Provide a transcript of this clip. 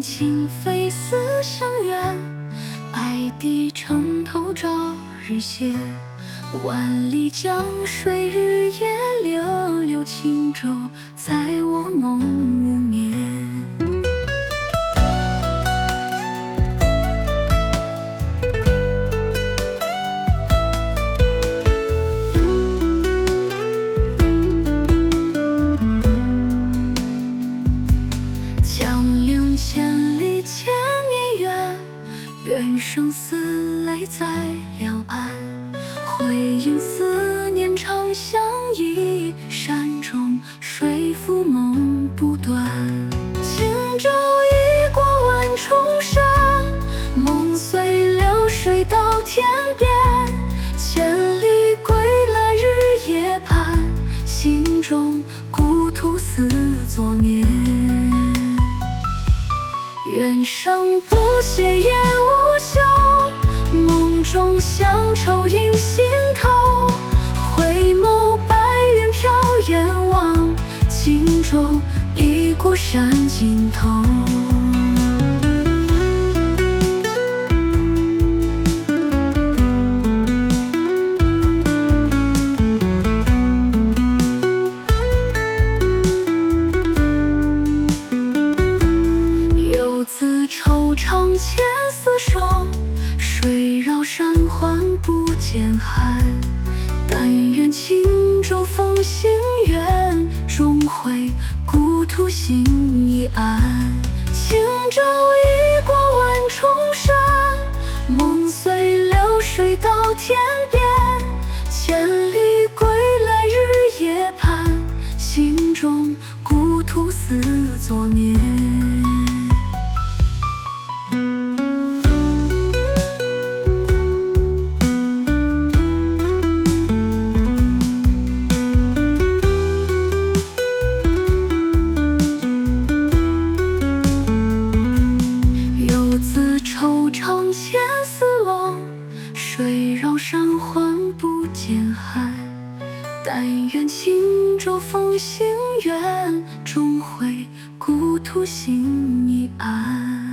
情非死相远，爱抵城头朝日斜。万里江水日夜流，流轻舟载我梦无眠。江陵千里千年远，愿生死泪在两岸。回忆思念长相依，山中水复梦不断。轻舟已过万重山，梦随流水到天边。千里归来日夜盼，心中故土似昨眠。愿生不谢也无休，梦中乡愁萦心头。回眸白云飘眼望，轻舟已过山尽头。自惆怅千丝霜，水绕山环不见寒。但愿轻舟风行远，终会故土心已安。轻舟已过万重山，梦随流水到天边。千里归来日夜盼，心中故土似昨年。自惆怅千丝落，水绕山环不见寒。但愿轻舟风行远，终会故土心已安。